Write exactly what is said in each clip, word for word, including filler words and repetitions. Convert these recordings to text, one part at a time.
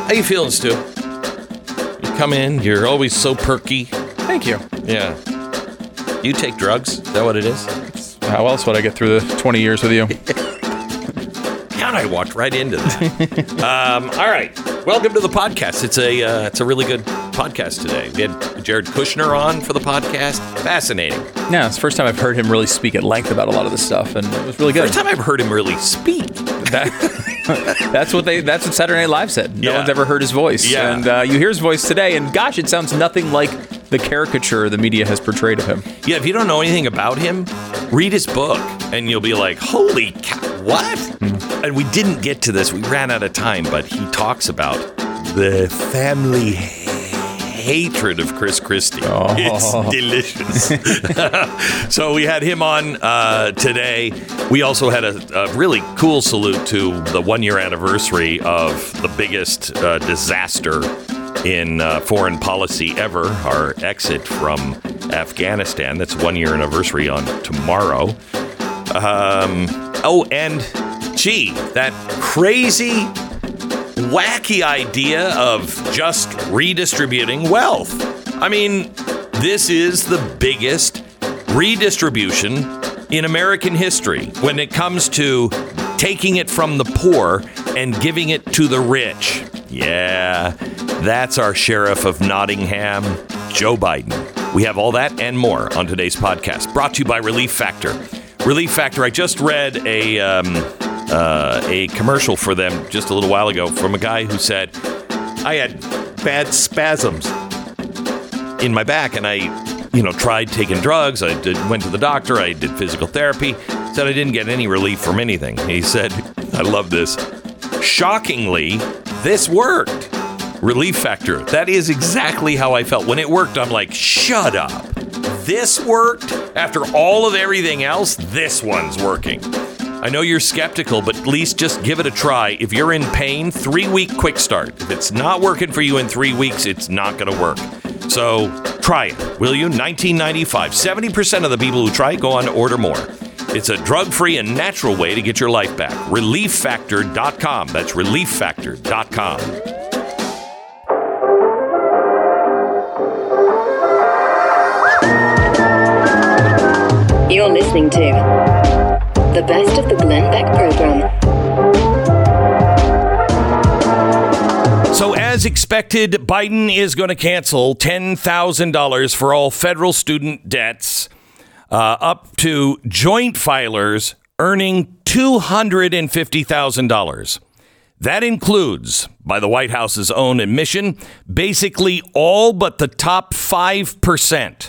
How you feeling, Stu? You come in, you're always so perky. Thank you. Yeah. You take drugs? Is that what it is? How else would I get through the twenty years with you? God, I walked right into that. um, all right. Welcome to the podcast. It's a uh, it's a really good podcast today. We had Jared Kushner on for the podcast. Fascinating. Yeah, it's the first time I've heard him really speak at length about a lot of this stuff, and it was really good. First time I've heard him really speak. That, that's what they. That's what Saturday Night Live said. No Yeah. one's ever heard his voice. Yeah. And uh, you hear his voice today, and gosh, it sounds nothing like the caricature the media has portrayed of him. Yeah, if you don't know anything about him, read his book, and you'll be like, holy cow, what? Mm. And we didn't get to this. We ran out of time, but he talks about the family hatred of Chris Christie. Oh. It's delicious. So we had him on uh, today. We also had a, a really cool salute to the one-year anniversary of the biggest uh, disaster in uh, foreign policy ever, our exit from Afghanistan. That's one year anniversary on tomorrow. Um, oh, and gee, that crazy, wacky idea of just redistributing wealth. I mean, this is the biggest redistribution in American history when it comes to taking it from the poor and giving it to the rich. Yeah, that's our sheriff of Nottingham, Joe Biden. We have all that and more on today's podcast, brought to you by Relief Factor. Relief Factor, I just read a um, uh, a commercial for them just a little while ago from a guy who said, I had bad spasms in my back, and I, you know, tried taking drugs. I did, went to the doctor. I did physical therapy. Said I didn't get any relief from anything. He said, I love this. Shockingly, this worked. Relief Factor. That is exactly how I felt. When it worked, I'm like, shut up. This worked? After all of everything else, this one's working. I know you're skeptical, but at least just give it a try. If you're in pain, three-week quick start. If it's not working for you in three weeks, it's not going to work. So try it, will you? nineteen ninety-five. seventy percent of the people who try it go on to order more. It's a drug-free and natural way to get your life back. relief factor dot com. That's relief factor dot com. You're listening to the best of the Glenn Beck program. So as expected, Biden is going to cancel ten thousand dollars for all federal student debts uh, up to joint filers earning two hundred fifty thousand dollars. That includes, by the White House's own admission, basically all but the top five percent.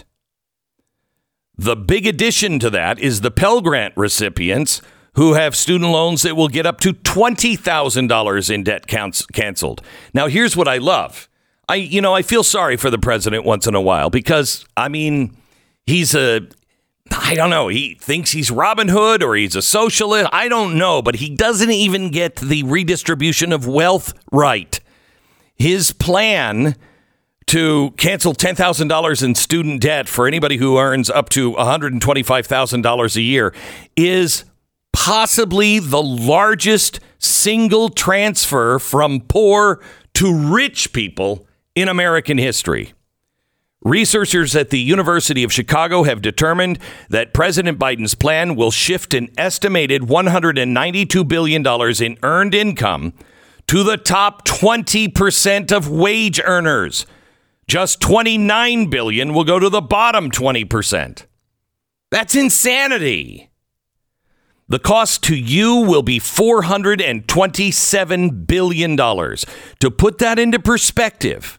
The big addition to that is the Pell Grant recipients who have student loans that will get up to twenty thousand dollars in debt counts canceled. Now, here's what I love. I, you know, I feel sorry for the president once in a while because, I mean, he's a, I don't know, he thinks he's Robin Hood or he's a socialist. I don't know, but he doesn't even get the redistribution of wealth right. His plan to cancel ten thousand dollars in student debt for anybody who earns up to one hundred twenty-five thousand dollars a year is possibly the largest single transfer from poor to rich people in American history. Researchers at the University of Chicago have determined that President Biden's plan will shift an estimated one hundred ninety-two billion dollars in earned income to the top twenty percent of wage earners. Just twenty-nine billion dollars will go to the bottom twenty percent. That's insanity. The cost to you will be four hundred twenty-seven billion dollars. To put that into perspective,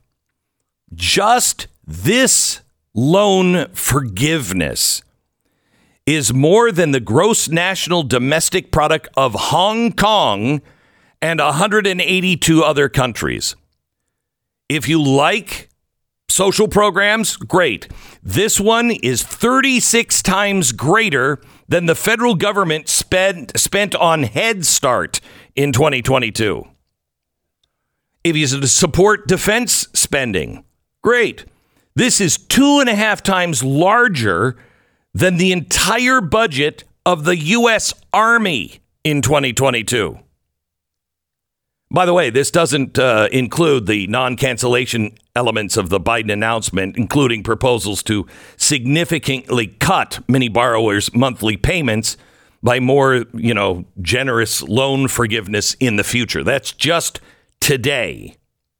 just this loan forgiveness is more than the gross national domestic product of Hong Kong and one hundred eighty-two other countries. If you like social programs, great. This one is thirty-six times greater than the federal government spent spent on Head Start in twenty twenty-two. If you support defense spending, great. This is two and a half times larger than the entire budget of the U S Army in twenty twenty-two. By the way, this doesn't uh, include the non-cancellation elements of the Biden announcement, including proposals to significantly cut many borrowers' monthly payments by more, you know, generous loan forgiveness in the future. That's just today.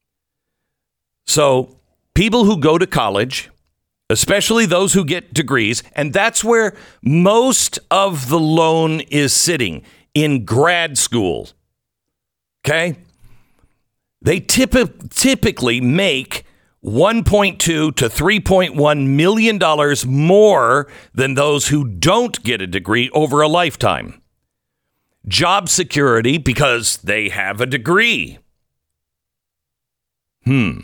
So people who go to college, especially those who get degrees, and that's where most of the loan is sitting, in grad school. Okay? They typ- typically make one point two to three point one million dollars more than those who don't get a degree over a lifetime. Job security because they have a degree. Hmm.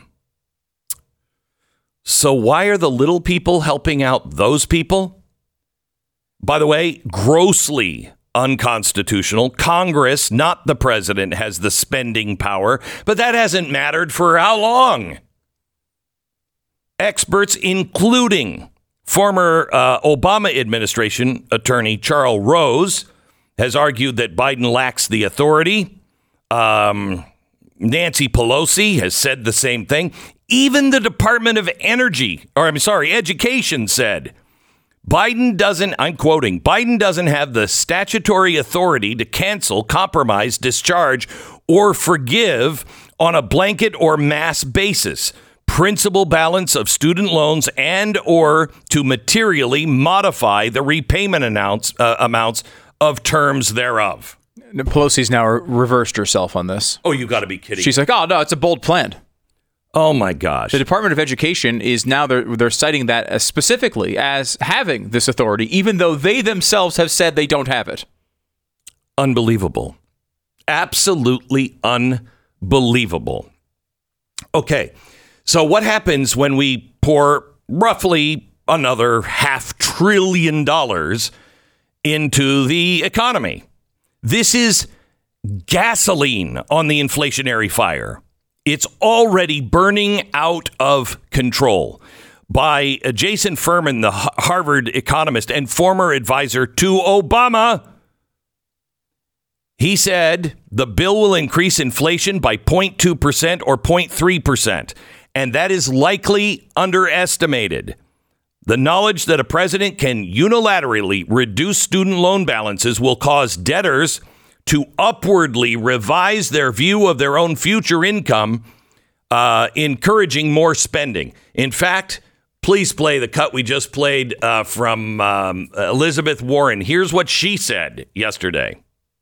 So why are the little people helping out those people? By the way, grossly unconstitutional. Congress, not the president, has the spending power, but that hasn't mattered for how long? Experts, including former uh, Obama administration attorney Charles Rose, has argued that Biden lacks the authority. Um, Nancy Pelosi has said the same thing. Even the Department of Energy, or I'm sorry, Education said, Biden doesn't, I'm quoting, Biden doesn't have the statutory authority to cancel, compromise, discharge, or forgive on a blanket or mass basis principal balance of student loans and or to materially modify the repayment announce, uh, amounts of terms thereof. Pelosi's now reversed herself on this. Oh, you got to be kidding. She's like, oh, no, it's a bold plan. Oh, my gosh. The Department of Education is now, they're, they're citing that as specifically as having this authority, even though they themselves have said they don't have it. Unbelievable. Absolutely unbelievable. Okay, so what happens when we pour roughly another half trillion dollars into the economy? This is gasoline on the inflationary fire. It's already burning out of control. By Jason Furman, the Harvard economist and former advisor to Obama, he said the bill will increase inflation by zero point two percent or zero point three percent, and that is likely underestimated. The knowledge that a president can unilaterally reduce student loan balances will cause debtors to upwardly revise their view of their own future income, uh, encouraging more spending. In fact, please play the cut we just played uh, from um, Elizabeth Warren. Here's what she said yesterday.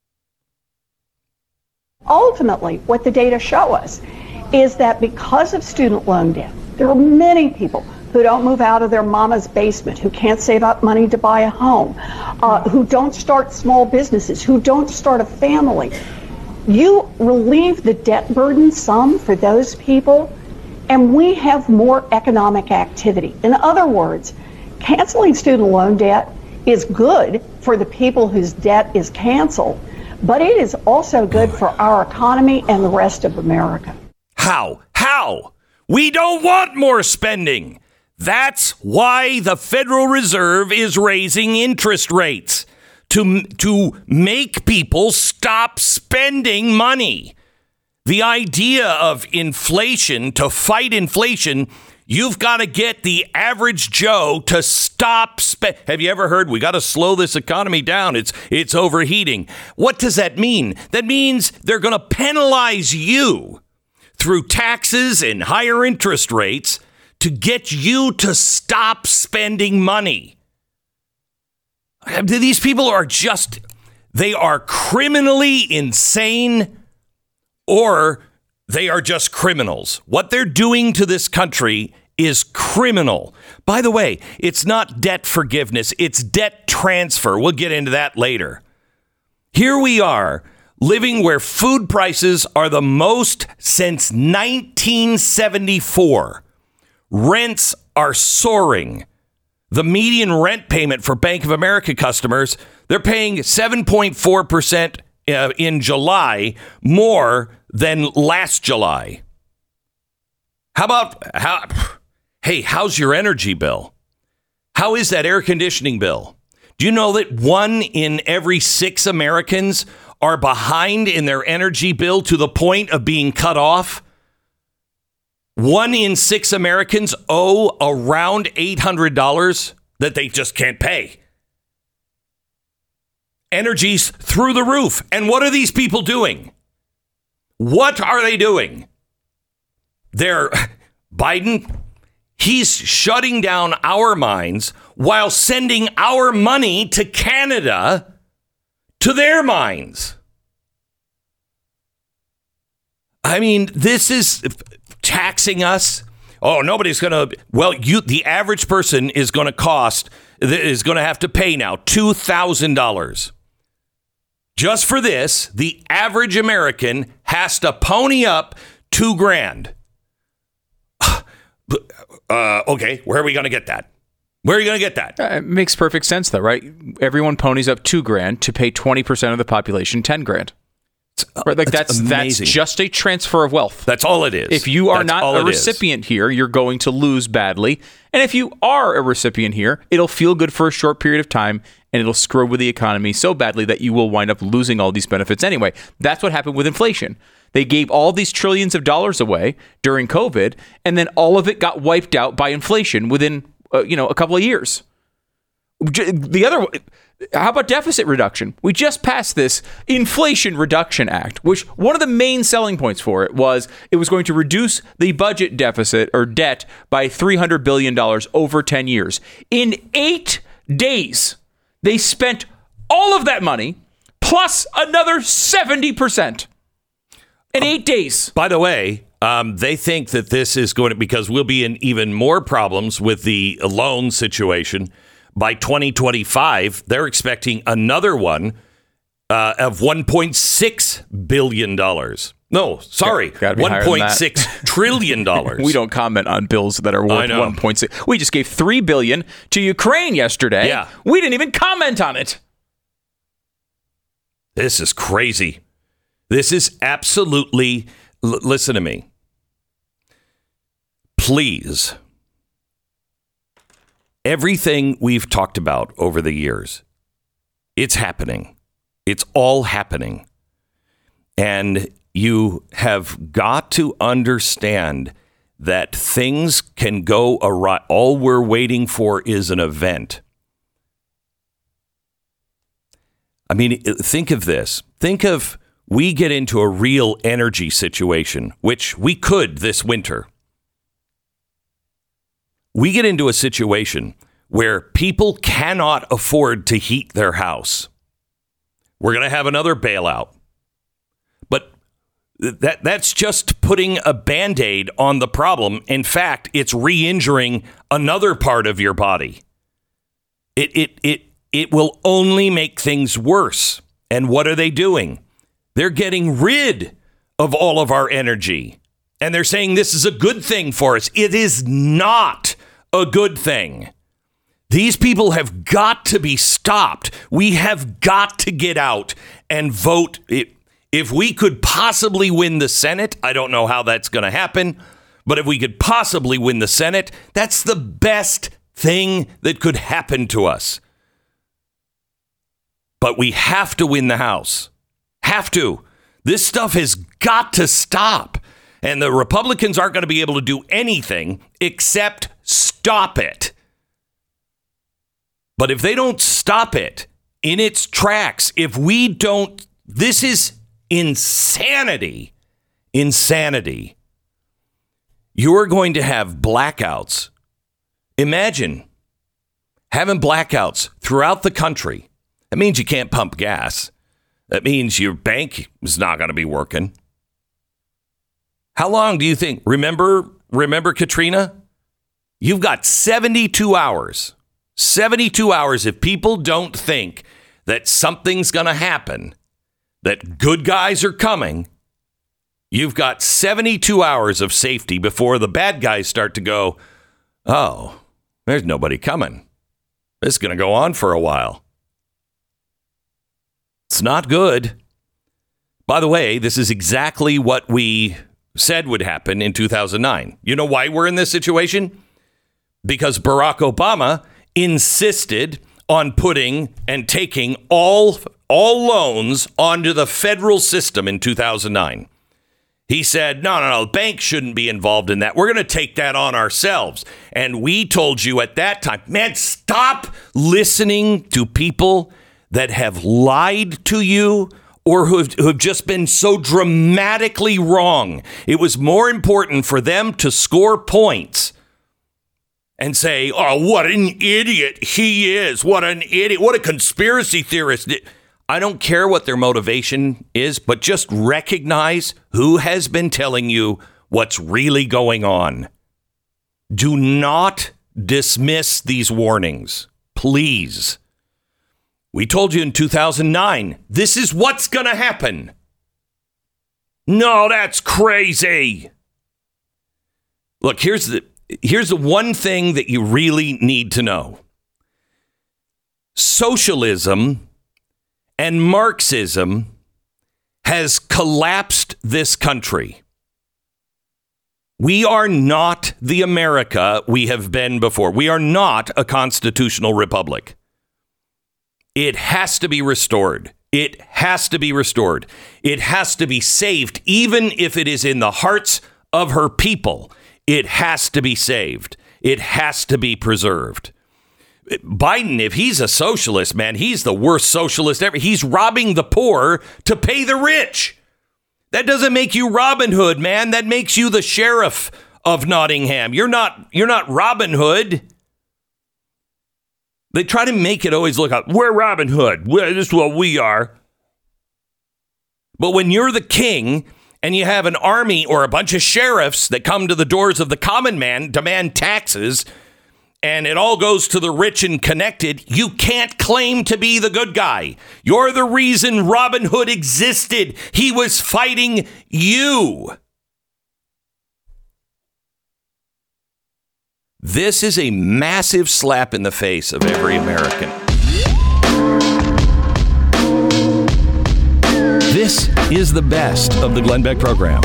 Ultimately, what the data show us is that because of student loan debt, there are many people who don't move out of their mama's basement, who can't save up money to buy a home, uh, who don't start small businesses, who don't start a family. You relieve the debt burden some for those people, and we have more economic activity. In other words, canceling student loan debt is good for the people whose debt is canceled, but it is also good for our economy and the rest of America. How? How? We don't want more spending. That's why the Federal Reserve is raising interest rates, to, to make people stop spending money. The idea of inflation, to fight inflation, you've got to get the average Joe to stop spend. Have you ever heard, we got to slow this economy down, it's it's overheating? What does that mean? That means they're going to penalize you through taxes and higher interest rates to get you to stop spending money. These people are just, they are criminally insane, or they are just criminals. What they're doing to this country is criminal. By the way, it's not debt forgiveness, it's debt transfer. We'll get into that later. Here we are, living where food prices are the most since nineteen seventy-four. Rents are soaring. The median rent payment for Bank of America customers, they're paying seven point four percent uh, in July, more than last July. How about, how, hey, how's your energy bill? How is that air conditioning bill? Do you know that one in every six Americans are behind in their energy bill to the point of being cut off. One in six Americans owe around eight hundred dollars that they just can't pay. Energy's through the roof. And what are these people doing? What are they doing? They're Biden, he's shutting down our mines while sending our money to Canada to their mines. I mean, this is taxing us. Oh, nobody's going to. Well, you, the average person is going to cost, is going to have to pay now two thousand dollars. Just for this, the average American has to pony up two grand. Uh, okay, where are we going to get that? Where are you going to get that? Uh, it makes perfect sense, though, right? Everyone ponies up two grand to pay twenty percent of the population ten grand. Right, like that's that's, that's just a transfer of wealth. That's all it is. If you are that's not a recipient is. here, you're going to lose badly. And if you are a recipient here, it'll feel good for a short period of time, and it'll screw with the economy so badly that you will wind up losing all these benefits anyway. That's what happened with inflation. They gave all these trillions of dollars away during COVID, and then all of it got wiped out by inflation within uh, you know a couple of years. The other, how about deficit reduction? We just passed this Inflation Reduction Act, which one of the main selling points for it was it was going to reduce the budget deficit or debt by three hundred billion dollars over ten years. In eight days, they spent all of that money plus another seventy percent in eight days. By the way, Um, they think that this is going to, because we'll be in even more problems with the loan situation. By twenty twenty-five, they're expecting another one uh, of one point six billion dollars. No, sorry, one point six trillion dollars. We don't comment on bills that are worth one point six. We just gave three billion dollars to Ukraine yesterday. Yeah. We didn't even comment on it. This is crazy. This is absolutely, l- listen to me. Please. Everything we've talked about over the years, it's happening. It's all happening. And you have got to understand that things can go awry. All we're waiting for is an event. I mean, think of this. Think of we get into a real energy situation, which we could this winter. We get into a situation where people cannot afford to heat their house. We're going to have another bailout. But that that's just putting a Band-Aid on the problem. In fact, it's re-injuring another part of your body. It it it it will only make things worse. And what are they doing? They're getting rid of all of our energy. And they're saying this is a good thing for us. It is not a good thing. These people have got to be stopped. We have got to get out and vote. If we could possibly win the Senate, I don't know how that's going to happen, but if we could possibly win the Senate, that's the best thing that could happen to us. But we have to win the House. Have to. This stuff has got to stop. And the Republicans aren't going to be able to do anything except stop it. But if they don't stop it in its tracks, if we don't, this is insanity. Insanity. You're going to have blackouts. Imagine having blackouts throughout the country. That means you can't pump gas. That means your bank is not going to be working. How long do you think? Remember, remember Katrina? You've got seventy-two hours. seventy-two hours if people don't think that something's going to happen, that good guys are coming. You've got seventy-two hours of safety before the bad guys start to go, oh, there's nobody coming. This is going to go on for a while. It's not good. By the way, this is exactly what we said would happen in two thousand nine. You know why we're in this situation? Because Barack Obama insisted on putting and taking all all loans onto the federal system in two thousand nine. He said, no, no, no, banks shouldn't be involved in that. We're going to take that on ourselves. And we told you at that time, man, stop listening to people that have lied to you or who have, who have just been so dramatically wrong. It was more important for them to score points and say, oh, what an idiot he is. What an idiot. What a conspiracy theorist. I don't care what their motivation is, but just recognize who has been telling you what's really going on. Do not dismiss these warnings, please. We told you in two thousand nine, this is what's going to happen. No, that's crazy. Look, here's the here's the one thing that you really need to know. Socialism and Marxism has collapsed this country. We are not the America we have been before. We are not a constitutional republic. It has to be restored. It has to be restored. It has to be saved, even if it is in the hearts of her people. It has to be saved. It has to be preserved. Biden, if he's a socialist, man, he's the worst socialist ever. He's robbing the poor to pay the rich. That doesn't make you Robin Hood, man. That makes you the sheriff of Nottingham. You're not, you're not Robin Hood. They try to make it always look like, we're Robin Hood. We're, this is what we are. But when you're the king and you have an army or a bunch of sheriffs that come to the doors of the common man, demand taxes, and it all goes to the rich and connected, you can't claim to be the good guy. You're the reason Robin Hood existed. He was fighting you. This is a massive slap in the face of every American. This is the best of the Glenn Beck program.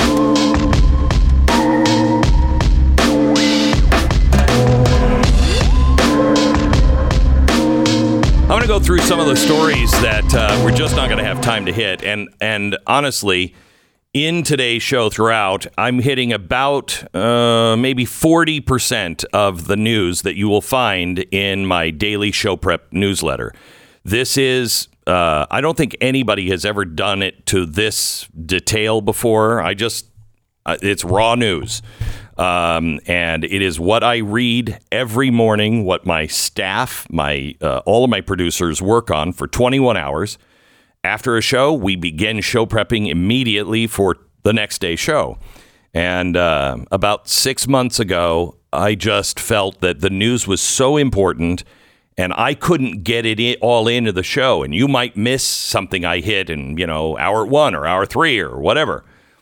I'm going to go through some of the stories that uh, we're just not going to have time to hit. And and honestly, in today's show throughout, I'm hitting about uh, maybe forty percent of the news that you will find in my daily show prep newsletter. This is, uh, I don't think anybody has ever done it to this detail before. I just, uh, it's raw news. Um, and it is what I read every morning, what my staff, my uh, all of my producers work on for twenty-one hours. After a show, we begin show prepping immediately for the next day's show. And uh, about six months ago, I just felt that the news was so important and I couldn't get it in, all into the show. And you might miss something I hit in, you know, hour one or hour three or whatever.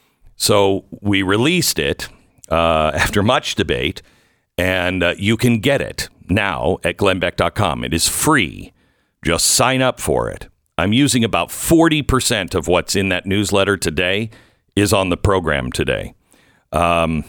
So we released it. Uh, after much debate, and uh, you can get it now at glenn beck dot com. It is free. Just sign up for it. I'm using about forty percent of what's in that newsletter today is on the program today. Um,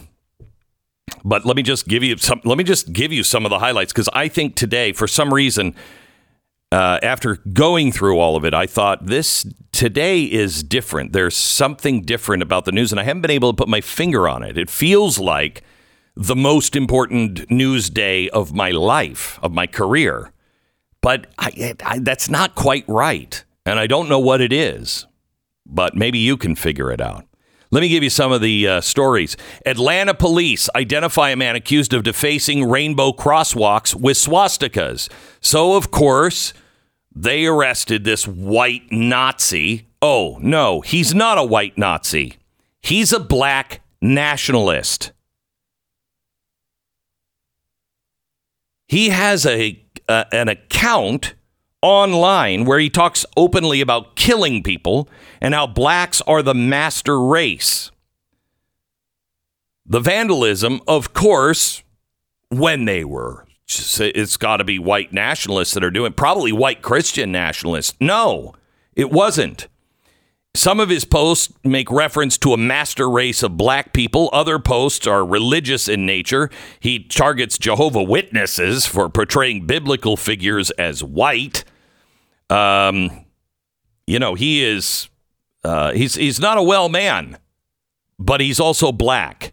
but let me just give you some. Let me just give you some of the highlights, because I think today, for some reason, uh, after going through all of it, I thought this today is different. There's something different about the news, and I haven't been able to put my finger on it. It feels like the most important news day of my life, of my career. But I, I, that's not quite right, and I don't know what it is. But maybe you can figure it out. Let me give you some of the uh, stories. Atlanta police identify a man accused of defacing rainbow crosswalks with swastikas. So, of course, they arrested this white Nazi. Oh, no, he's not a white Nazi. He's a black nationalist. He has a uh, an account online where he talks openly about killing people and how blacks are the master race. The vandalism, of course, when they were, it's got to be white nationalists that are doing it, probably white Christian nationalists. No, it wasn't. Some of his posts make reference to a master race of black people. Other posts are religious in nature. He targets Jehovah Witnesses for portraying biblical figures as white. Um, you know, he is uh, he's he's not a well man, but he's also black.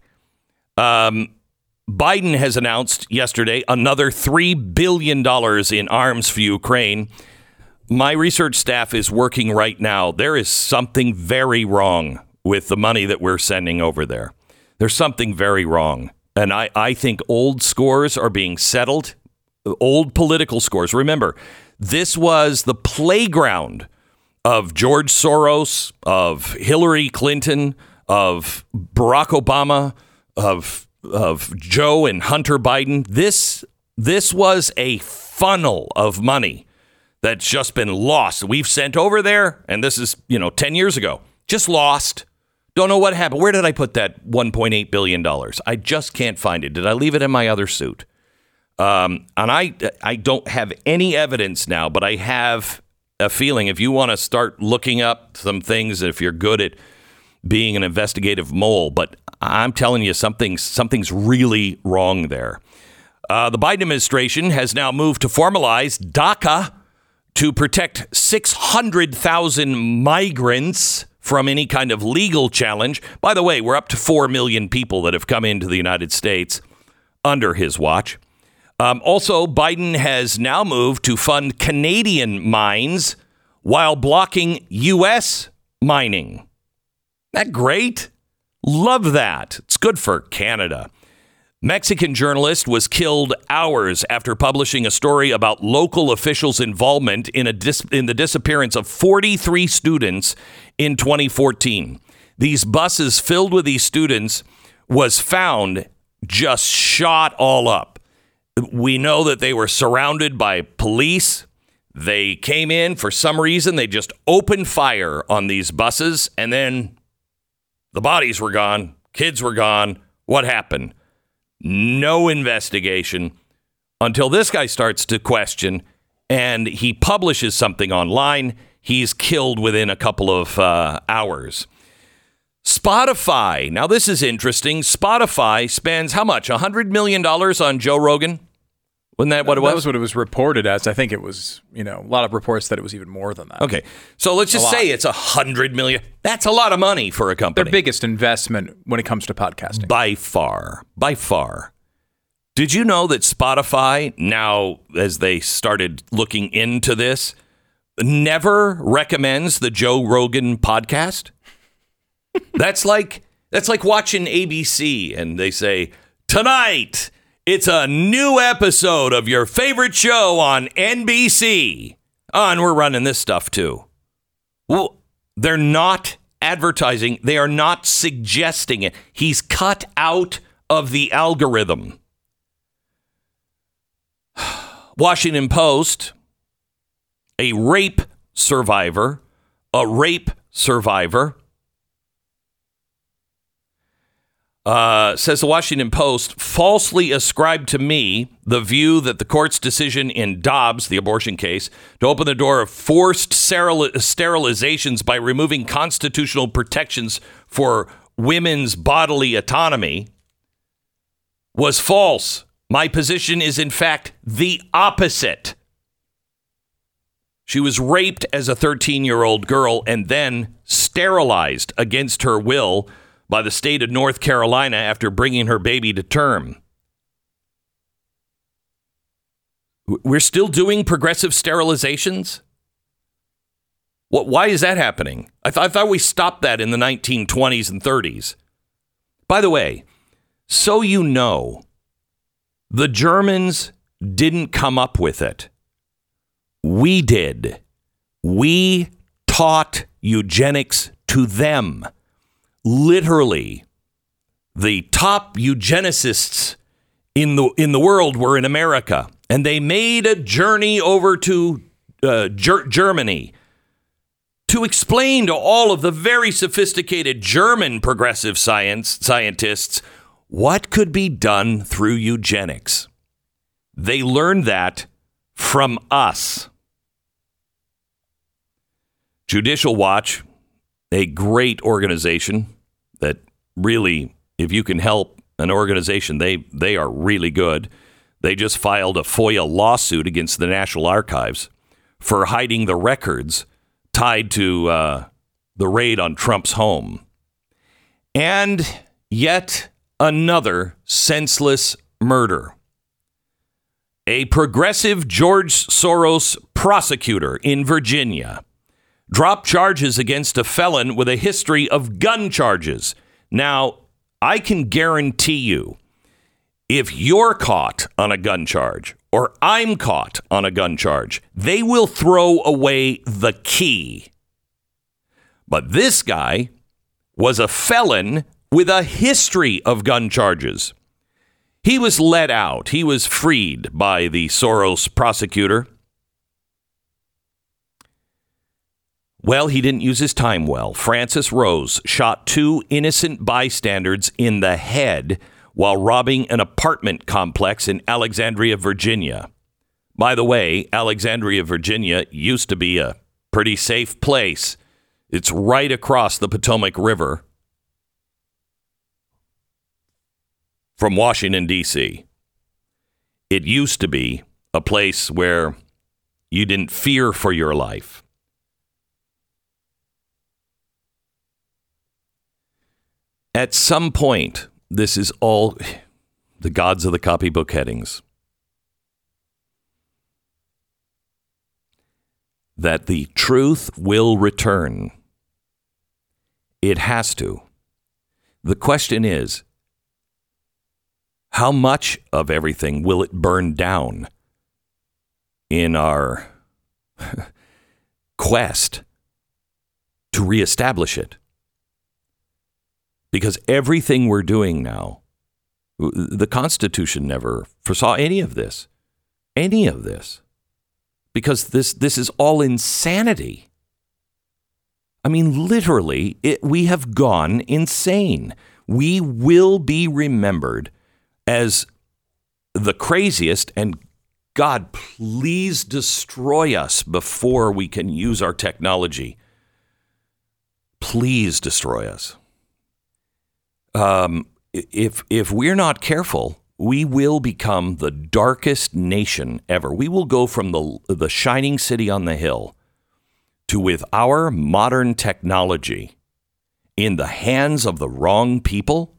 Um, Biden has announced yesterday another three billion dollars in arms for Ukraine. My research staff is working right now. There is something very wrong with the money that we're sending over there. There's something very wrong. And I, I think old scores are being settled, old political scores. Remember, this was the playground of George Soros, of Hillary Clinton, of Barack Obama, of of Joe and Hunter Biden. This this was a funnel of money that's just been lost. We've sent over there, and this is, you know, ten years ago. Just lost. Don't know what happened. Where did I put that one point eight billion dollars? I just can't find it. Did I leave it in my other suit? Um, and I, I don't have any evidence now, but I have a feeling if you want to start looking up some things, if you're good at being an investigative mole, but I'm telling you, something, something's really wrong there. Uh, the Biden administration has now moved to formalize DACA to protect six hundred thousand migrants from any kind of legal challenge. By the way, we're up to four million people that have come into the United States under his watch. Um, also, Biden has now moved to fund Canadian mines while blocking U S mining. Isn't that great? Love that. It's good for Canada. Mexican journalist was killed hours after publishing a story about local officials' involvement in a dis- in the disappearance of forty-three students in twenty fourteen. These buses filled with these students was found just shot all up. We know that they were surrounded by police. They came in for some reason. They just opened fire on these buses, and then the bodies were gone. Kids were gone. What happened? No investigation until this guy starts to question, and he publishes something online. He's killed within a couple of uh, hours. Spotify. Now, this is interesting. Spotify spends how much? one hundred million dollars on Joe Rogan? Wasn't that what it was? That was what it was reported as. I think it was, you know, a lot of reports that it was even more than that. Okay. So let's just say it's one hundred million dollars. That's a lot of money for a company. Their biggest investment when it comes to podcasting. By far. By far. Did you know that Spotify, now as they started looking into this, never recommends the Joe Rogan podcast? That's like that's like watching A B C and they say, tonight, it's a new episode of your favorite show on N B C. Oh, and we're running this stuff too. Well, they're not advertising. They are not suggesting it. He's cut out of the algorithm. Washington Post, a rape survivor, a rape survivor, Uh, says the Washington Post, falsely ascribed to me the view that the court's decision in Dobbs, the abortion case, to open the door of forced steril- sterilizations by removing constitutional protections for women's bodily autonomy was false. My position is, in fact, the opposite. She was raped as a thirteen-year-old girl and then sterilized against her will by the state of North Carolina after bringing her baby to term. We're still doing progressive sterilizations? What? Why is that happening? I, th- I thought we stopped that in the nineteen twenties and thirties. By the way, so you know, the Germans didn't come up with it. We did. We taught eugenics to them. Literally, the top eugenicists in the in the world were in America, and they made a journey over to uh, Ger- Germany to explain to all of the very sophisticated German progressive science scientists what could be done through eugenics. They learned that from us. Judicial Watch a great organization that really, if you can help an organization, they, they are really good. They just filed a FOIA lawsuit against the National Archives for hiding the records tied to uh, the raid on Trump's home. And yet another senseless murder. A progressive George Soros prosecutor in Virginia dropped charges against a felon with a history of gun charges. Now, I can guarantee you, if you're caught on a gun charge or I'm caught on a gun charge, they will throw away the key. But this guy was a felon with a history of gun charges. He was let out. He was freed by the Soros prosecutor. Well, he didn't use his time well. Francis Rose shot two innocent bystanders in the head while robbing an apartment complex in Alexandria, Virginia. By the way, Alexandria, Virginia used to be a pretty safe place. It's right across the Potomac River from Washington, D C. It used to be a place where you didn't fear for your life. At some point, this is all the gods of the copybook headings. That the truth will return. It has to. The question is, how much of everything will it burn down in our quest to reestablish it? Because everything we're doing now, the Constitution never foresaw any of this, any of this, because this this is all insanity. I mean, literally, it, we have gone insane. We will be remembered as the craziest, and God, please destroy us before we can use our technology. Please destroy us. Um, if if we're not careful, we will become the darkest nation ever. We will go from the the shining city on the hill to, with our modern technology in the hands of the wrong people,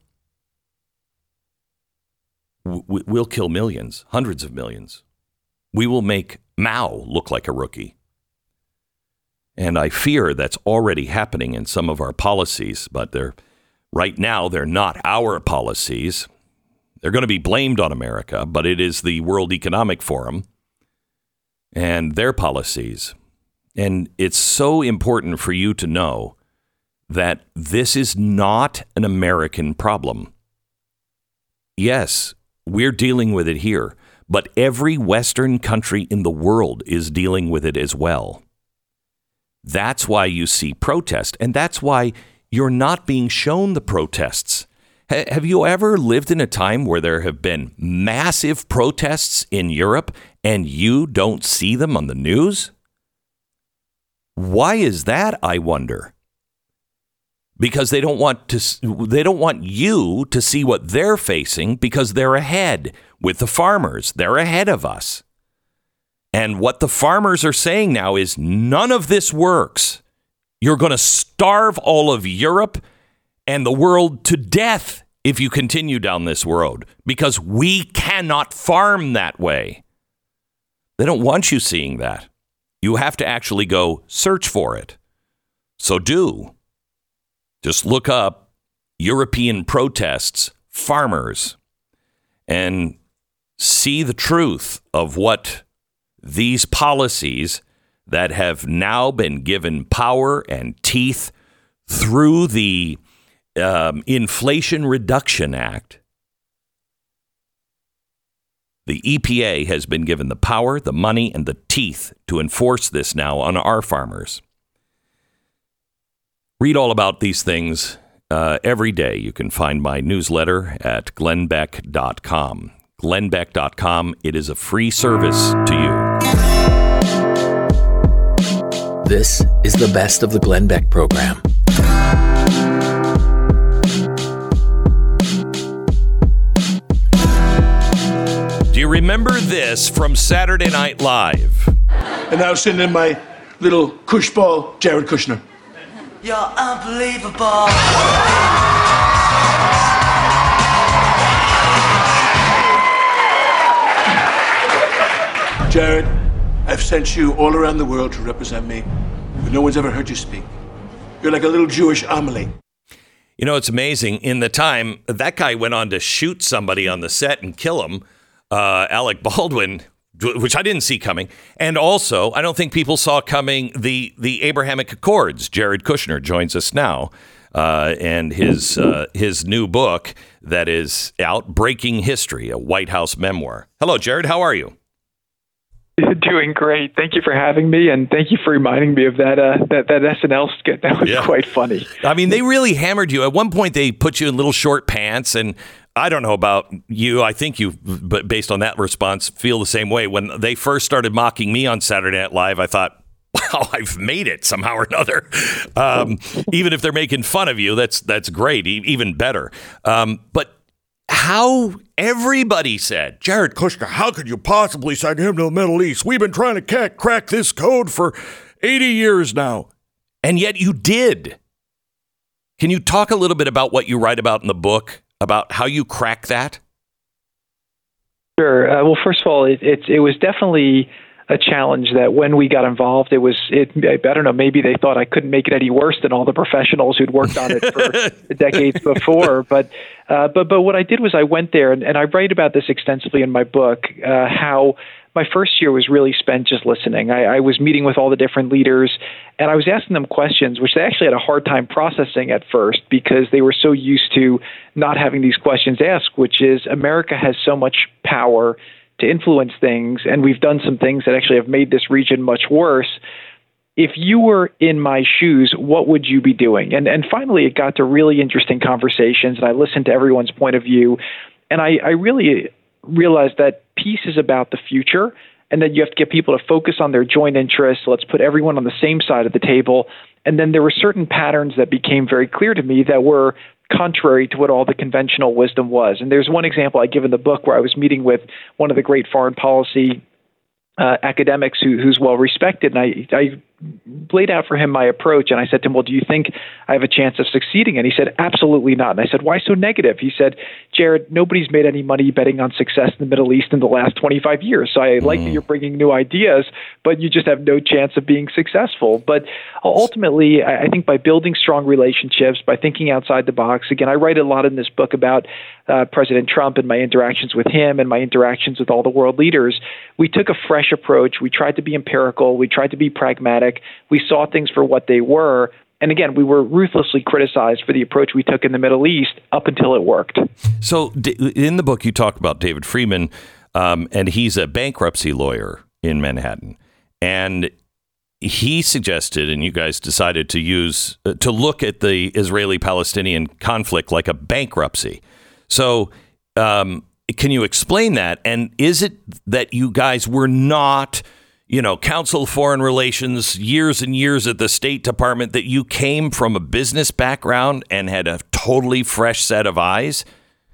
we'll kill millions, hundreds of millions. We will make Mao look like a rookie. And I fear that's already happening in some of our policies, but they're right now, they're not our policies. They're going to be blamed on America, but it is the World Economic Forum and their policies. And it's so important for you to know that this is not an American problem. Yes, we're dealing with it here, but every Western country in the world is dealing with it as well. That's why you see protest, and that's why you're not being shown the protests. H- have you ever lived in a time where there have been massive protests in Europe and you don't see them on the news? Why is that, I wonder? Because they don't want to they don't want you to see what they're facing, because they're ahead with the farmers. They're ahead of us. And what the farmers are saying now is none of this works. You're going to starve all of Europe and the world to death if you continue down this road, because we cannot farm that way. They don't want you seeing that. You have to actually go search for it. So do. Just look up European protests, farmers, and see the truth of what these policies that have now been given power and teeth through the um, Inflation Reduction Act. The E P A has been given the power, the money, and the teeth to enforce this now on our farmers. Read all about these things uh, every day. You can find my newsletter at glenn beck dot com. glenn beck dot com. It is a free service to you. This is the best of the Glenn Beck program. Do you remember this from Saturday Night Live? And now send in my little cush ball, Jared Kushner. You're unbelievable. Jared, I've sent you all around the world to represent me, but no one's ever heard you speak. You're like a little Jewish Amelie. You know, it's amazing. In the time, that guy went on to shoot somebody on the set and kill him, uh, Alec Baldwin, which I didn't see coming. And also, I don't think people saw coming the, the Abrahamic Accords. Jared Kushner joins us now, uh, and his uh, his new book that is out, Breaking History, a White House memoir. Hello, Jared. How are you? Doing great. Thank you for having me, and thank you for reminding me of that uh, that that S N L skit. That was yeah. quite funny. I mean, they really hammered you. At one point, they put you in little short pants, and I don't know about you. I think you, but based on that response, feel the same way. When they first started mocking me on Saturday Night Live, I thought, wow, I've made it somehow or another. Um, even if they're making fun of you, that's that's great, e- even better. Um, but how everybody said, Jared Kushner, how could you possibly send him to the Middle East? We've been trying to ca- crack this code for eighty years now. And yet you did. Can you talk a little bit about what you write about in the book, about how you crack that? Sure. Uh, well, first of all, it, it, it was definitely a challenge that when we got involved, it was, it, I don't know, maybe they thought I couldn't make it any worse than all the professionals who'd worked on it for decades before. But, uh, but, but what I did was I went there, and, and I write about this extensively in my book, uh, how my first year was really spent just listening. I, I was meeting with all the different leaders, and I was asking them questions, which they actually had a hard time processing at first because they were so used to not having these questions asked, which is America has so much power to influence things, and we've done some things that actually have made this region much worse. If you were in my shoes, what would you be doing? And and finally, it got to really interesting conversations, and I listened to everyone's point of view, and I, I really realized that peace is about the future, and that you have to get people to focus on their joint interests. Let's put everyone on the same side of the table. And then there were certain patterns that became very clear to me that were contrary to what all the conventional wisdom was. And there's one example I give in the book where I was meeting with one of the great foreign policy uh, academics who, who's well respected, and I, I laid out for him my approach, and I said to him, well, do you think I have a chance of succeeding? And he said, absolutely not. And I said, why so negative? He said, Jared, nobody's made any money betting on success in the Middle East in the last twenty-five years. So I like mm. that you're bringing new ideas, but you just have no chance of being successful. But ultimately, I think by building strong relationships, by thinking outside the box, again, I write a lot in this book about uh, President Trump and my interactions with him and my interactions with all the world leaders. We took a fresh approach. We tried to be empirical. We tried to be pragmatic. We saw things for what they were. And again, we were ruthlessly criticized for the approach we took in the Middle East up until it worked. So in the book, you talk about David Friedman, um, and he's a bankruptcy lawyer in Manhattan. And he suggested, and you guys decided to use, uh, to look at the Israeli-Palestinian conflict like a bankruptcy. So um, can you explain that? And is it that you guys were not, you know, Council of Foreign Relations, years and years at the State Department, that you came from a business background and had a totally fresh set of eyes?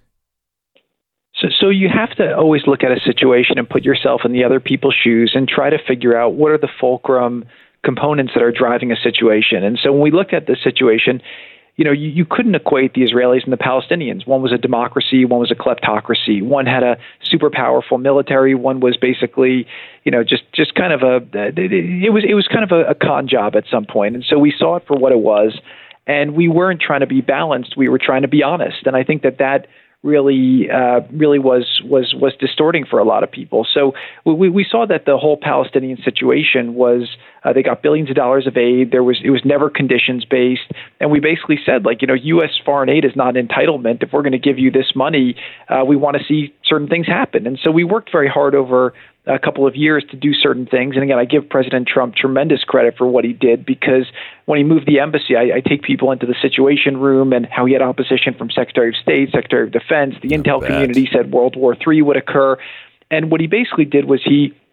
So, so you have to always look at a situation and put yourself in the other people's shoes and try to figure out what are the fulcrum components that are driving a situation. And so when we looked at this situation, you know, you, you couldn't equate the Israelis and the Palestinians. One was a democracy, one was a kleptocracy. One had a super powerful military. One was basically, you know, just, just kind of a, it was, it was kind of a, a con job at some point. And so we saw it for what it was, and we weren't trying to be balanced. We were trying to be honest. And I think that that really, uh, really was was was distorting for a lot of people. So we, we saw that the whole Palestinian situation was uh, they got billions of dollars of aid. There was it was never conditions based, and we basically said, like, you know, U S foreign aid is not an entitlement. If we're going to give you this money, uh, we want to see certain things happen. And so we worked very hard over a couple of years to do certain things. And again, I give President Trump tremendous credit for what he did, because when he moved the embassy, I, I take people into the Situation Room and how he had opposition from Secretary of State, Secretary of Defense. The Not intel bad. community said World War Three would occur. And what he basically did was he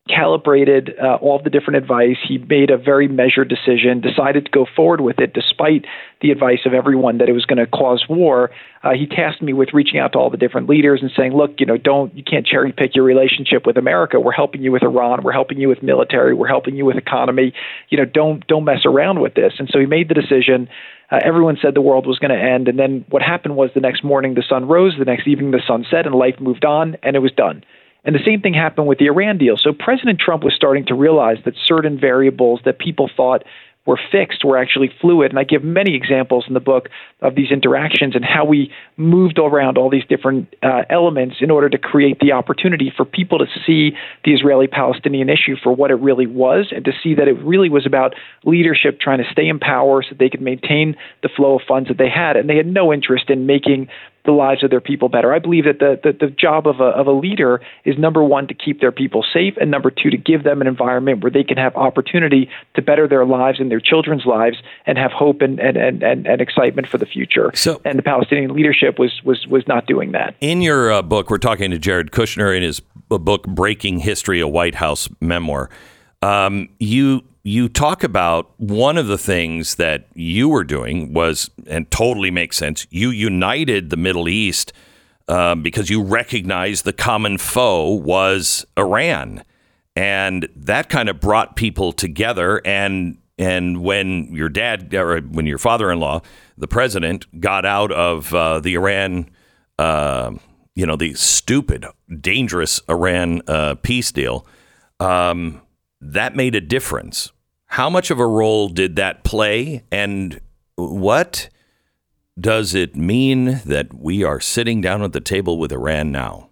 calibrated uh, all the different advice. He made a very measured decision, decided to go forward with it despite the advice of everyone that it was going to cause war. Uh, he tasked me with reaching out to all the different leaders and saying, look, you know, don't, you can't cherry pick your relationship with America. We're helping you with Iran. We're helping you with military. We're helping you with economy. You know, don't, don't mess around with this. And so he made the decision. Uh, everyone said the world was going to end. And then what happened was the next morning, the sun rose, the next evening, the sun set, and life moved on, and it was done. And the same thing happened with the Iran deal. So President Trump was starting to realize that certain variables that people thought were fixed were actually fluid. And I give many examples in the book of these interactions and how we moved around all these different uh, elements in order to create the opportunity for people to see the Israeli-Palestinian issue for what it really was, and to see that it really was about leadership trying to stay in power so they could maintain the flow of funds that they had. And they had no interest in making the lives of their people better. I believe that the, the, the job of a, of a leader is, number one, to keep their people safe, and number two, to give them an environment where they can have opportunity to better their lives and their children's lives and have hope and, and, and, and, and excitement for the future. So, and the Palestinian leadership was was was not doing that. In your uh, book, we're talking to Jared Kushner in his book, Breaking History, a White House Memoir. Um, you you talk about one of the things that you were doing was, and totally makes sense, you united the Middle East um, because you recognized the common foe was Iran. And that kind of brought people together. And and when your dad, or when your father-in-law, the president, got out of uh, the Iran, uh, you know, the stupid, dangerous Iran uh, peace deal, um, that made a difference. How much of a role did that play, and what does it mean that we are sitting down at the table with Iran now?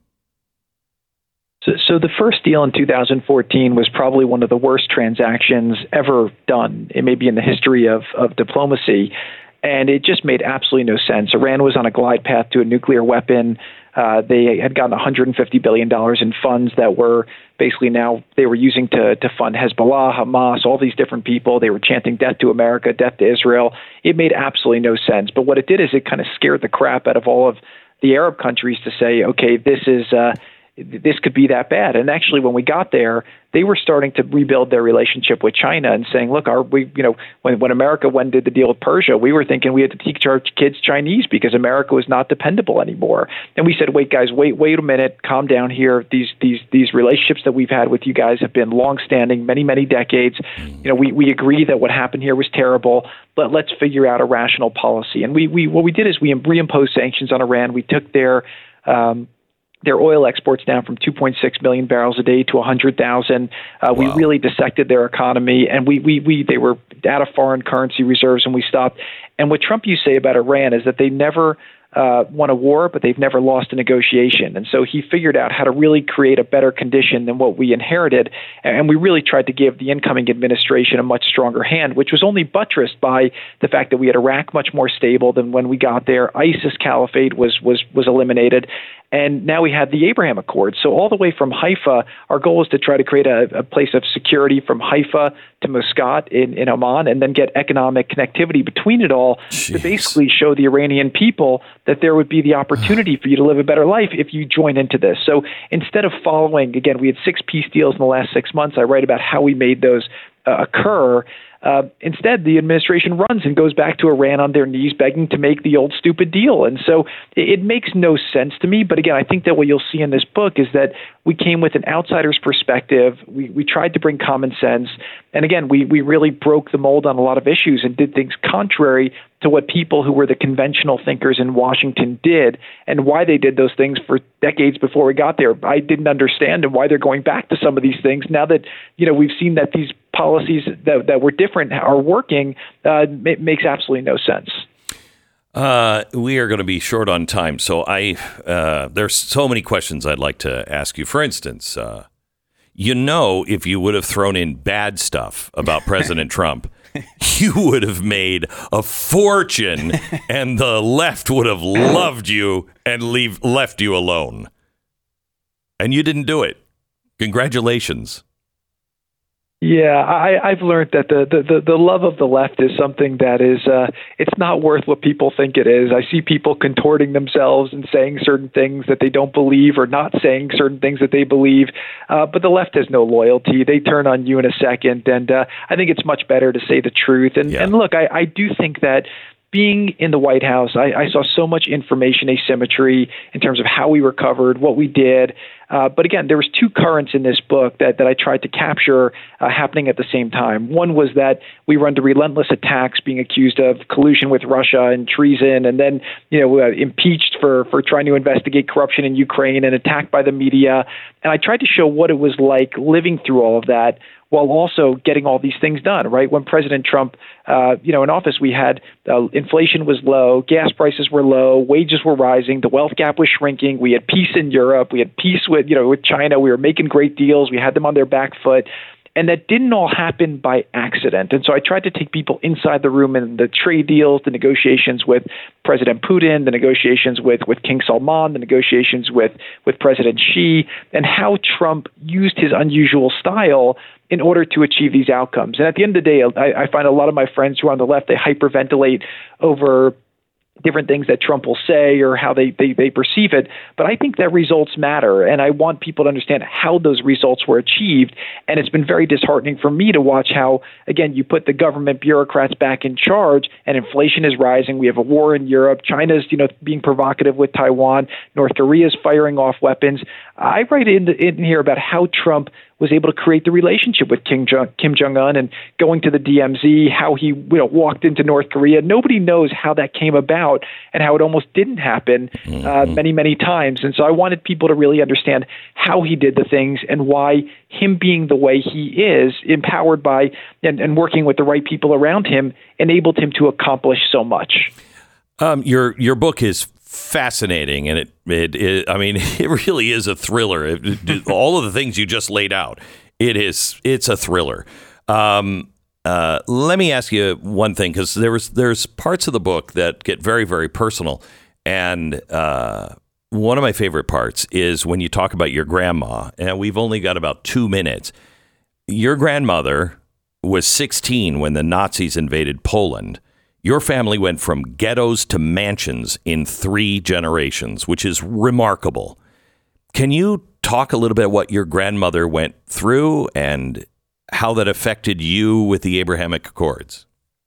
So, so the first deal in two thousand fourteen was probably one of the worst transactions ever done, it may be in the history of, of diplomacy, and it just made absolutely no sense. Iran was on a glide path to a nuclear weapon. Uh, they had gotten one hundred fifty billion dollars in funds that were basically now they were using to, to fund Hezbollah, Hamas, all these different people. They were chanting death to America, death to Israel. It made absolutely no sense. But what it did is it kind of scared the crap out of all of the Arab countries to say, okay, this is uh, this could be that bad. And actually, when we got there, they were starting to rebuild their relationship with China and saying, look, our, we, you know, when, when America went and did the deal with Persia, we were thinking we had to teach our kids Chinese because America was not dependable anymore. And we said, wait, guys, wait, wait a minute, calm down here. These, these, these relationships that we've had with you guys have been longstanding, many, many decades. You know, we, we agree that what happened here was terrible, but let's figure out a rational policy. And we, we, what we did is we reimposed sanctions on Iran. We took their, um, their oil exports down from two point six million barrels a day to one hundred thousand. Uh, wow. We really dissected their economy, and we, we, we, they were out of foreign currency reserves, and we stopped. And what Trump used to say about Iran is that they never uh, won a war, but they've never lost a negotiation. And so he figured out how to really create a better condition than what we inherited. And we really tried to give the incoming administration a much stronger hand, which was only buttressed by the fact that we had Iraq much more stable than when we got there. ISIS caliphate was, was, was eliminated. And now we had the Abraham Accords. So all the way from Haifa, our goal is to try to create a, a place of security from Haifa to Muscat in, in Oman, and then get economic connectivity between it all. Jeez. To basically show the Iranian people that there would be the opportunity for you to live a better life if you join into this. So instead of following, again, we had six peace deals in the last six months. I write about how we made those uh, occur. Uh, instead, the administration runs and goes back to Iran on their knees begging to make the old stupid deal. And so it, it makes no sense to me. But again, I think that what you'll see in this book is that we came with an outsider's perspective. We, we tried to bring common sense. And again, we, we really broke the mold on a lot of issues and did things contrary to what people who were the conventional thinkers in Washington did, and why they did those things for decades before we got there. I didn't understand, and why they're going back to some of these things now that, you know, we've seen that these policies that, that were different are working. Uh, it makes absolutely no sense. Uh, we are going to be short on time, so I uh, there's so many questions I'd like to ask you. For instance, uh, you know, if you would have thrown in bad stuff about President Trump, you would have made a fortune, and the left would have loved you and leave left you alone. And you didn't do it. Congratulations. Yeah, I, I've learned that the, the, the love of the left is something that is, uh, it's not worth what people think it is. I see people contorting themselves and saying certain things that they don't believe or not saying certain things that they believe. Uh, but the left has no loyalty. They turn on you in a second. And uh, I think it's much better to say the truth. And, yeah. and look, I, I do think that being in the White House, I, I saw so much information asymmetry in terms of how we were covered, what we did. Uh, but again, there was two currents in this book that, that I tried to capture uh, happening at the same time. One was that we were under relentless attacks, being accused of collusion with Russia and treason, and then you know uh, impeached for, for trying to investigate corruption in Ukraine and attacked by the media. And I tried to show what it was like living through all of that, while also getting all these things done, right? When President Trump, uh, you know, in office, we had uh, inflation was low, gas prices were low, wages were rising, the wealth gap was shrinking. We had peace in Europe, we had peace with, you know, with China. We were making great deals. We had them on their back foot. And that didn't all happen by accident. And so I tried to take people inside the room and the trade deals, the negotiations with President Putin, the negotiations with, with King Salman, the negotiations with, with President Xi, and how Trump used his unusual style in order to achieve these outcomes. And at the end of the day, I, I find a lot of my friends who are on the left, they hyperventilate over different things that Trump will say or how they, they, they perceive it. But I think that results matter. And I want people to understand how those results were achieved. And it's been very disheartening for me to watch how, again, you put the government bureaucrats back in charge and inflation is rising. We have a war in Europe. China's, you know, being provocative with Taiwan. North Korea is firing off weapons. I write in, in here about how Trump was able to create the relationship with Kim Jong, Kim Jong-un and going to the D M Z, how he you know, walked into North Korea. Nobody knows how that came about and how it almost didn't happen mm-hmm. uh, many, many times. And so I wanted people to really understand how he did the things and why him being the way he is, empowered by and, and working with the right people around him, enabled him to accomplish so much. Um, your your book is fascinating, and it, it, it I mean, it really is a thriller. It, it, all of the things you just laid out, it is, it's a thriller. Um, uh, let me ask you one thing, because there was there's parts of the book that get very, very personal, and uh, one of my favorite parts is when you talk about your grandma, and we've only got about two minutes. Your grandmother was sixteen when the Nazis invaded Poland. Your family went from ghettos to mansions in three generations, which is remarkable. Can you talk a little bit what your grandmother went through and how that affected you with the Abrahamic Accords?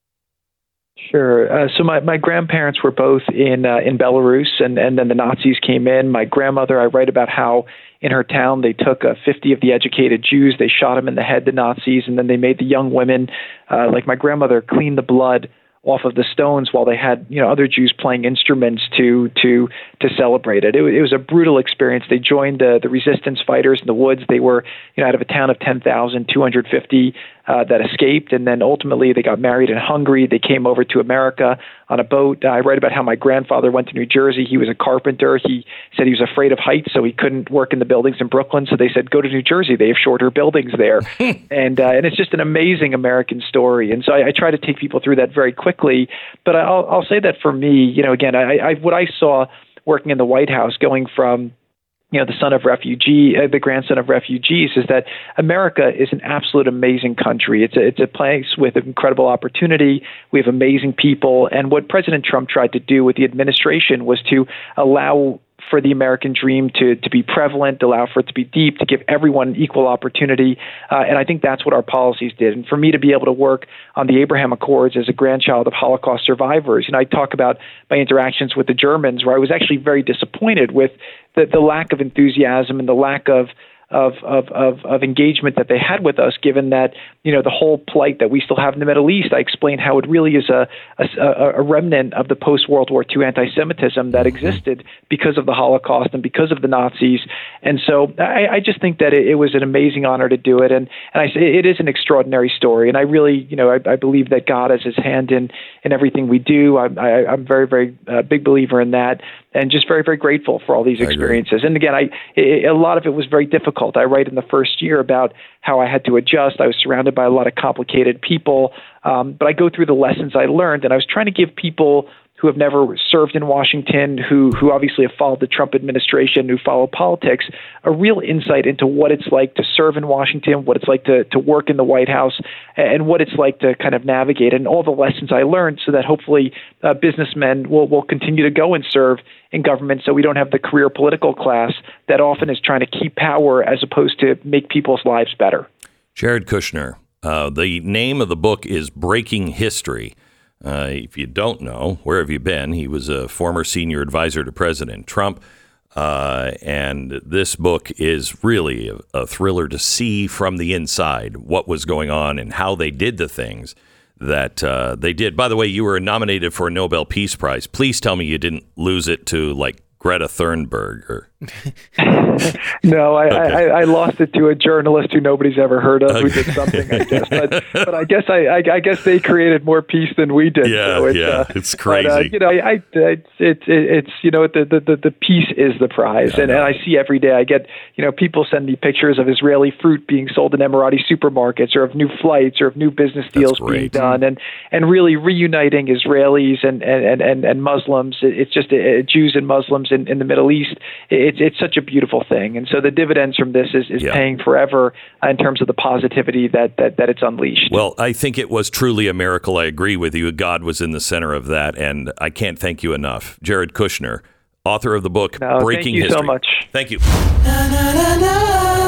Sure. Uh, so my, my grandparents were both in uh, in Belarus, and, and then the Nazis came in. My grandmother, I write about how in her town they took uh, fifty of the educated Jews, they shot them in the head, the Nazis, and then they made the young women, uh, like my grandmother, clean the blood off of the stones while they had, you know, other Jews playing instruments to to to celebrate it. It, it was a brutal experience. They joined the the resistance fighters in the woods. They were, you know, out of a town of ten thousand, two hundred fifty uh, that escaped, and then ultimately they got married in Hungary. They came over to America on a boat. Uh, I write about how my grandfather went to New Jersey. He was a carpenter. He said he was afraid of heights, so he couldn't work in the buildings in Brooklyn. So they said, go to New Jersey. They have shorter buildings there. and uh, and it's just an amazing American story. And so I, I try to take people through that very quickly. But I'll, I'll say that for me, you know, again, I, I what I saw working in the White House, going from, you know, the son of refugee, uh, the grandson of refugees, is that America is an absolute amazing country. It's a, it's a place with incredible opportunity. We have amazing people. And what President Trump tried to do with the administration was to allow for the American dream to to be prevalent, allow for it to be deep, to give everyone equal opportunity. Uh, and I think that's what our policies did. And for me to be able to work on the Abraham Accords as a grandchild of Holocaust survivors, and I talk about my interactions with the Germans, where I was actually very disappointed with the, the lack of enthusiasm and the lack of Of, of, of, of engagement that they had with us, given that, you know, the whole plight that we still have in the Middle East. I explained how it really is a, a, a remnant of the post-World War Two anti-Semitism that existed because of the Holocaust and because of the Nazis. And so I, I just think that it, it was an amazing honor to do it. And, and I say it is an extraordinary story. And I really, you know, I, I believe that God has his hand in, in everything we do. I, I, I'm very, very uh, big believer in that. And just very, very grateful for all these experiences. And again, I it, a lot of it was very difficult. I write in the first year about how I had to adjust. I was surrounded by a lot of complicated people, um, but I go through the lessons I learned, and I was trying to give people who have never served in Washington, who who obviously have followed the Trump administration, who follow politics, a real insight into what it's like to serve in Washington, what it's like to, to work in the White House, and what it's like to kind of navigate, and all the lessons I learned, so that hopefully uh, businessmen will, will continue to go and serve in government, so we don't have the career political class that often is trying to keep power as opposed to make people's lives better. Jared Kushner, uh, the name of the book is Breaking History. Uh, if you don't know, where have you been? He was a former senior advisor to President Trump. Uh, and this book is really a, a thriller to see from the inside what was going on and how they did the things that uh, they did. By the way, you were nominated for a Nobel Peace Prize. Please tell me you didn't lose it to like Greta Thunberg. Or... no, I, okay. I, I lost it to a journalist who nobody's ever heard of, okay. who did something, I guess. But, but I guess I, I, I guess they created more peace than we did. Yeah, so it's, yeah, uh, it's crazy. But, uh, you know, I, I it's it's it's you know the the the peace is the prize, yeah, and, and I see every day. I get you know people send me pictures of Israeli fruit being sold in Emirati supermarkets, or of new flights, or of new business deals being done, and and really reuniting Israelis and and and, and Muslims. It's just uh, Jews and Muslims in, in the Middle East. It's it's such a beautiful thing, and so the dividends from this is, is yeah. paying forever uh, in terms of the positivity that, that that it's unleashed. Well, I think it was truly a miracle. I agree with you. God was in the center of that, and I can't thank you enough. Jared Kushner, author of the book no, Breaking History. Thank you so much. Thank you.